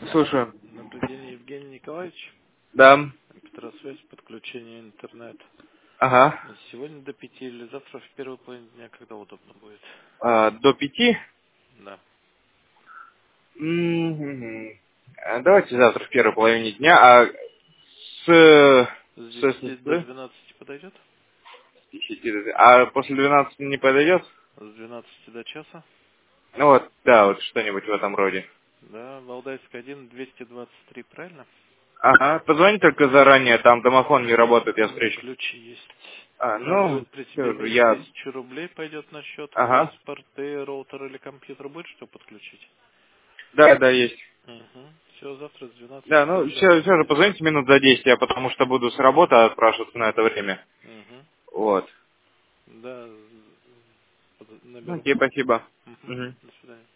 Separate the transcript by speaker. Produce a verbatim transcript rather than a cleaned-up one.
Speaker 1: Слушаю.
Speaker 2: Добрый день, Евгений Николаевич.
Speaker 1: Да.
Speaker 2: Петросвязь, подключение интернет.
Speaker 1: Ага.
Speaker 2: Сегодня до пяти или завтра в первой половине дня, когда удобно будет?
Speaker 1: А, до пяти?
Speaker 2: Да.
Speaker 1: М, а, Давайте завтра в первой половине дня, а с...
Speaker 2: С
Speaker 1: с, с,
Speaker 2: десяти до
Speaker 1: с
Speaker 2: двенадцати подойдет?
Speaker 1: десяти до- а после двенадцати не подойдет?
Speaker 2: С двенадцати до часа?
Speaker 1: Ну вот, да, вот что-нибудь в этом роде.
Speaker 2: Да, Валдайская один, двести двадцать три, правильно?
Speaker 1: Ага, позвони только заранее, там домофон не работает, я
Speaker 2: Ну,
Speaker 1: встречу.
Speaker 2: ключи есть.
Speaker 1: А,
Speaker 2: Там
Speaker 1: ну,
Speaker 2: будет при
Speaker 1: всё
Speaker 2: тебе
Speaker 1: же,
Speaker 2: минус
Speaker 1: я...
Speaker 2: тысячу рублей пойдет на счет.
Speaker 1: Ага.
Speaker 2: Паспорт и роутер или компьютер будет что подключить?
Speaker 1: Да, да, есть.
Speaker 2: Угу. Все, завтра с
Speaker 1: Да,
Speaker 2: двенадцати до
Speaker 1: ну,
Speaker 2: часа
Speaker 1: все, все же,
Speaker 2: подойдет.
Speaker 1: позвоните минут за десять, я потому что буду с работы отпрашиваться на это время.
Speaker 2: Угу.
Speaker 1: Вот.
Speaker 2: Да, з- з-
Speaker 1: Ну,
Speaker 2: наберу.
Speaker 1: окей, спасибо.
Speaker 2: Мгм.
Speaker 1: Мгм.
Speaker 2: До свидания.